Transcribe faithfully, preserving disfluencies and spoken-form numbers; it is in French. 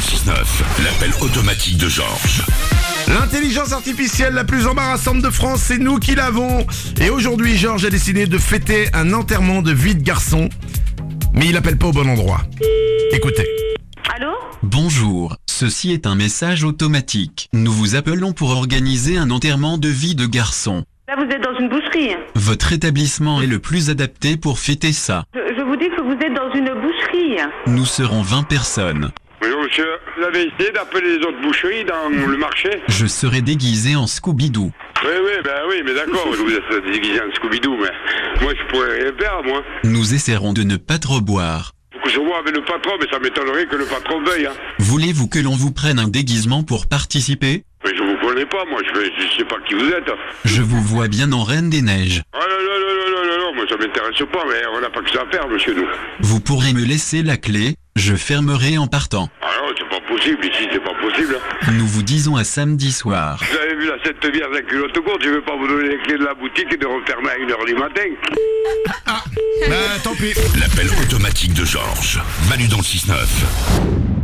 le six neuf, l'appel automatique de Georges. L'intelligence artificielle la plus embarrassante de France, c'est nous qui l'avons. Et aujourd'hui, Georges a décidé de fêter un enterrement de vie de garçon. Mais il appelle pas au bon endroit. Écoutez. Allô ? Bonjour, ceci est un message automatique. Nous vous appelons pour organiser un enterrement de vie de garçon. Là, vous êtes dans une boucherie. Votre établissement est le plus adapté pour fêter ça. Je, je vous dis que vous êtes dans une boucherie. Nous serons vingt personnes. Bonjour monsieur, vous avez essayé d'appeler les autres boucheries dans le marché? Je serai déguisé en Scooby-Doo. Oui, oui, ben oui, mais d'accord, vous êtes déguisé en Scooby-Doo, mais moi je pourrais rien faire, moi. Nous essaierons de ne pas trop boire. Faut que je vois avec le patron, mais ça m'étonnerait que le patron veuille, hein. Voulez-vous que l'on vous prenne un déguisement pour participer? Mais je vous connais pas, moi, je, je sais pas qui vous êtes. Je vous vois bien en Reine des Neiges. Ah non, non, non, non, non, non, non, moi ça m'intéresse pas, mais on n'a pas que ça à faire, monsieur, nous. Vous pourrez me laisser la clé, je fermerai en partant. Ah non, c'est pas possible, ici, c'est pas possible. Nous vous disons à samedi soir. Vous avez vu la Sainte Vierge avec culotte courte, je vais pas vous donner les clés de la boutique et de refermer à une heure du matin. Bah, tant pis. L'appel automatique de Georges. Manu dans le six neuf.